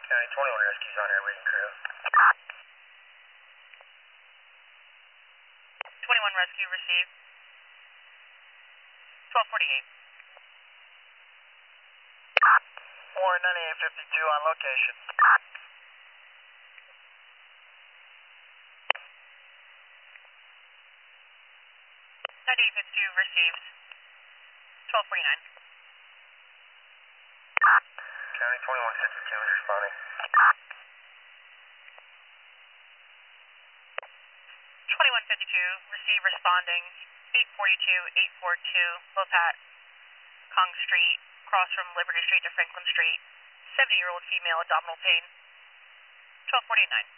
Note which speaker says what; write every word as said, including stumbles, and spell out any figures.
Speaker 1: County twenty-one rescues on here waiting crew.
Speaker 2: twenty-one rescue received. twelve forty-eight.
Speaker 1: Warren ninety-eight fifty-two on location.
Speaker 2: ninety-eight fifty-two received. twelve forty-nine.
Speaker 1: County twenty-one fifty-two is responding.
Speaker 2: twenty-one fifty-two, receive responding, eight forty-two, eight forty-two, Lopat, Kong Street, cross from Liberty Street to Franklin Street, seventy-year-old female, abdominal pain, twelve forty-nine.